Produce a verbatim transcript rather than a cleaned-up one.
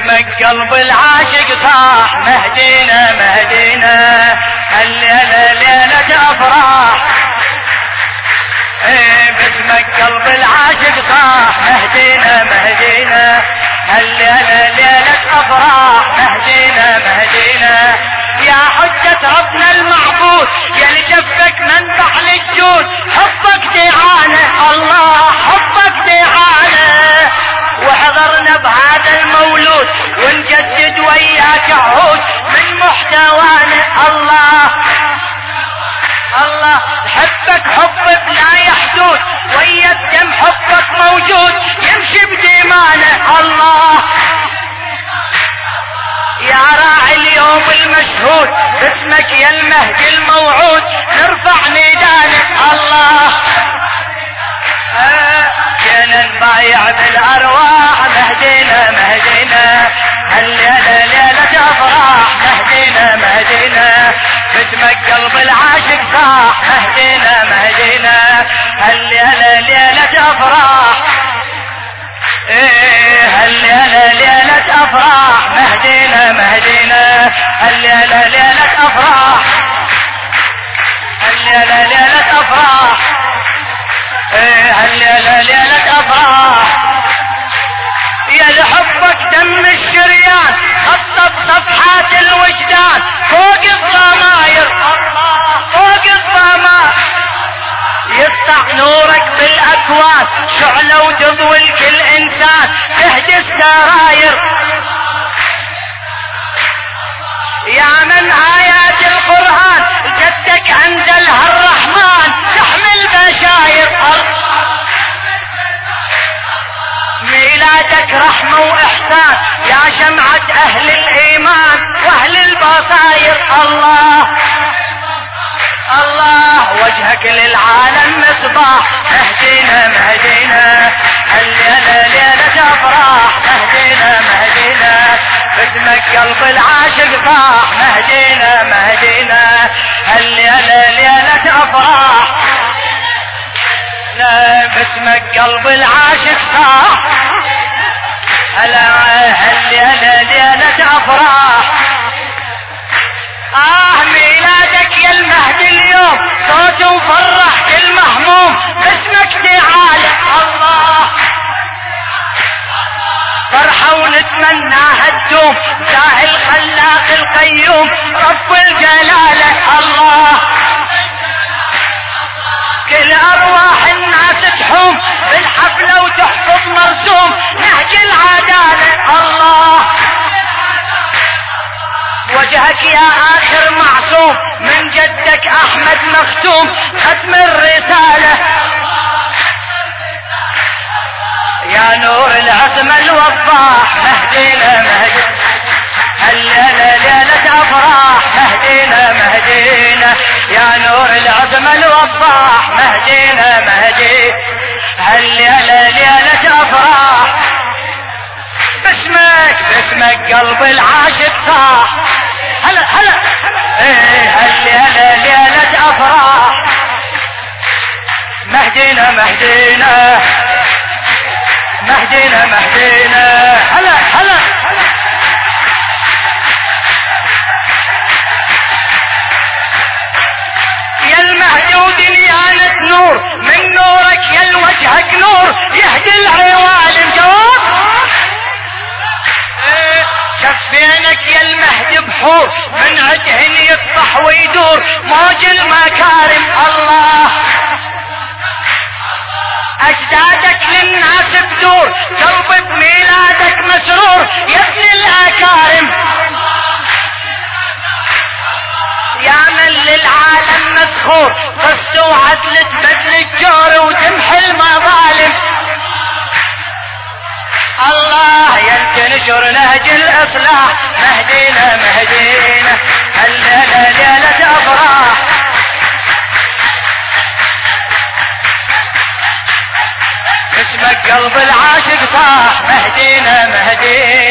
باسمك قلب العاشق صاح مهدينا مهدينا هالليلة ليلة افراح. ايه باسمك قلب العاشق صاح مهدينا مهدينا هالليلة ليلة افراح مهدينا مهدينا يا حجة ربنا المعبود يا لجفك منبح للجود حبك دعانا الله حبك دعانا وحضرنا بهذا المولود ونجدد وياك عهود من محتوانا الله الله حبك حب بلا يحدود ويا الدم حبك موجود يمشي بديمانه الله يا راعي اليوم المشهود باسمك يا المهدي الموعود نرفع ميدانك الله جينا نبايع بالارواح مهدينا مهدينا هالليلة ليلة افراح مهدينا مهدينا باسمك قلب العاشق صاح مهدينا مهدينا هالليلة ليلة افراح. ايه هالليلة ليلة افراح مهدينا مهدينا هالليلة ليلة افراح هالليلة ليلة افراح. ايه هالليلة ليلة افراح يا لحبك دم الشريان خطب صفحات الوجدان فوق الضماير الله فوق الضماير يسطع نورك بالاكوان شعلة وتضوي لكل انسان تهدي السراير يا من آيات القرآن جدك انزلها الرحمن تحمل بشاير ميلادك رحمة واحسان يا شمعة اهل الايمان واهل البصاير الله الله وجهك للعالم مصباح مهدينا مهدينا هالليلة ليلة افراح مهدينا مهدينا باسمك قلب العاشق صاح مهدينا مهدينا هالليلة ليلة افراح لا باسمك قلب العاشق صاح هلا هالليلة ليلة افراح. آه ميلادك يا المهدي اليوم صوت وفرح كل مهموم باسمك تعالى الله فرحة ونتمناها تدوم جاه الخلاق القيوم رب الجلالة الله كل ارواح الناس تحوم بالحفلة وتحفظ مرسوم نهج العدالة الله وجهك يا اخر معصوم من جدك احمد مختوم ختم الرسالة يا نور العصمة الوضاح مهدينا مهدينا هالليلة ليلة افراح مهدينا مهدينا يا نور العصمة الوضاح مهدينا مهدي هالليلة ليلة افراح باسمك باسمك قلب العاشق صاح هلا هلا ايه هالليلة ليلة افراح مهدينا مهدينا مهدينا مهدينا هلا هلا يا المهدي ودنيانا نور من نورك يا وجهك نور يهدي العوالم جواب شفينك يا المهدي بحور من عدهن يطفح ويدور موج المكارم الله اجدادك للناس بدور قلب بميلادك مسرور يا ابن الاكارم يا من للعالم مذخور قسط وعدل تبدل الجور وتمحي المظالم الله يا تنشر نهج الاصلاح مهدينا مهدينا هالليلة ليلة افراح اسمك قلب العاشق صاح مهدينا مهدينا